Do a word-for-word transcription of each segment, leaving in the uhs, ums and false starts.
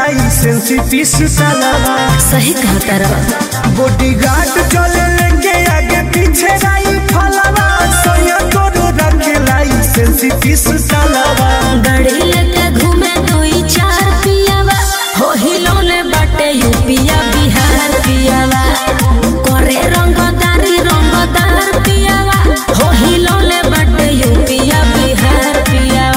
licence पीस सालावा सही कहता रहा बॉडीगार्ड चले लेके आगे पीछे राई फलावा सोया तोरो रखे लाइसेंस पीस सालावा गाड़ी लेके घूमे दुई चार पियावा हो हिलोले बाटे यूपिया बिहार पियावा करे रंगदारी रंगदार पियावा हो हिलोले बाटे यूपिया बिहार पियावा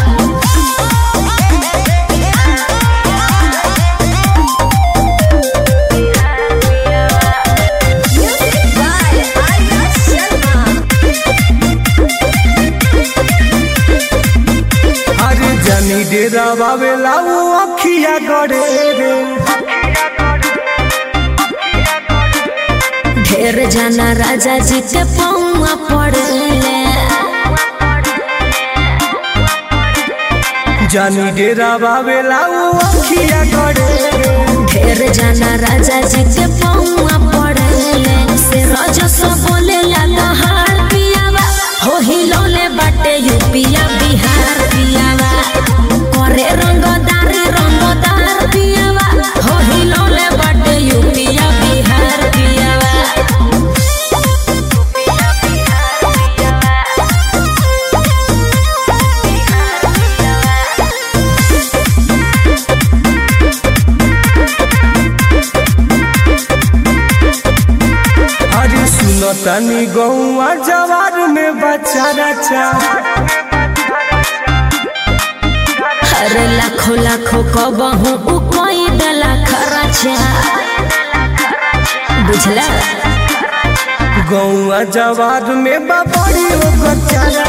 जानी डेरा बाबेला वो अखिया गड़े रे ढेर जाना राजा जी के पौआ पड़े जानी डेरा बाबेला वो अखिया गड़े रे ढेर जाना राजा जी के पौआ पड़े से राजा सो बोले ला नहार पियावा हो हिलोले बाटे यूपिया बिहार पियावा करे रंगदारी रंगदार पियावा हो हिलोले बाटे यूपिया बिहार पियावा अरे सुनो तनी गौआ जवार में बच्चा रचा अरे लाखों लाखों कबहू उ कोई दला खर्चा बुझला गौआ जवार में बबड़ी ओ बच्चा